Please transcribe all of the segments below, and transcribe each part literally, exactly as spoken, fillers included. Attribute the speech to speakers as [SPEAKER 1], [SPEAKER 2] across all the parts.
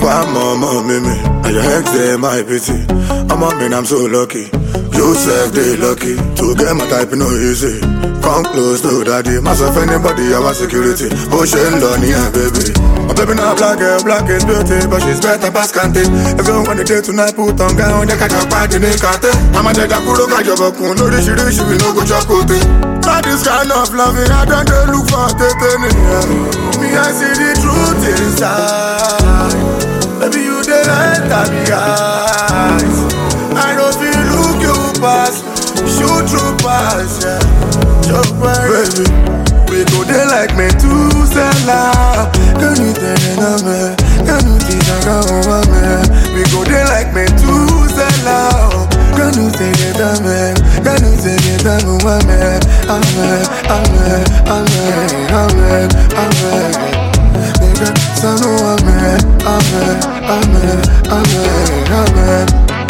[SPEAKER 1] One more, more, me, me. And your ex, they my pity. I'm a man, I'm so lucky. You self, they lucky. To get my type, no easy. Come close to daddy. Myself, anybody, I want security. Ocean, Lonnie, and baby. My baby, not black, girl, black is beauty. But she's better, past candy. Everyone want the day tonight, put on gown. They catch a party, they can't. I'm a dead, I could look at your book. No, this shit, this shit, we no go chocolate. Not this kind of loving, I don't look for it. Me, I see the truth inside. Baby, you the light of the eyes. I know if you look you pass, shoot through pass, yeah. Jump right, baby. We go there like me to Zella. Can you tell me? Can you tell me? We go there like me to Zella. Can you tell me? Can you tell me? Amen, amen, amen, amen, amen. Nigga, son of amen, amen, amen, amen, amen.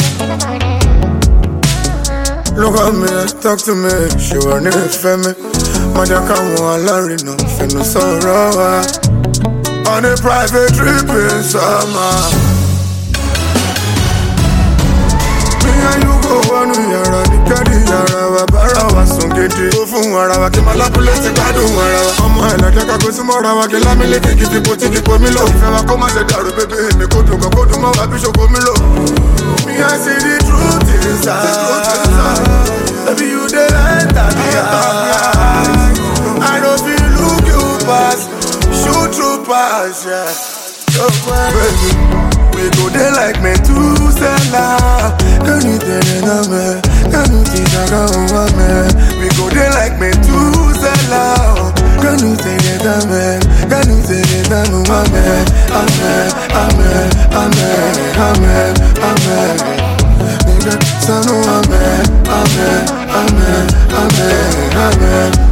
[SPEAKER 1] Look at me, talk to me, she want to for me. Mother can't want to no, finna sorrow. On a private trip in summer. Me and you go one yara, the caddy yara, bara wa sungedi. Go fun ara wa ki malapule ti gbadun ara wa. Ọmọ ẹ lọ́jọ́ ká go sí mọ́ra wa kí lámì lè kí kí kò tí kí kò mí lò. Ìfẹ́ wa kó má ṣe dàrú bébé mi kó dùn kó kó dùn mọ́ wa bí ṣoko mi lò. Me I see the truth inside. Baby you the light of the eyes. I know if you look you pass, shoot through pass, yeah. So baby, we go there like me to Zella. Can you tell me? Can you tell me? We go there like me to Zella. Can you tell me? Can you tell me? Amen, amen, amen, amen, amen. Nigga, son of amen, amen, amen, amen, amen.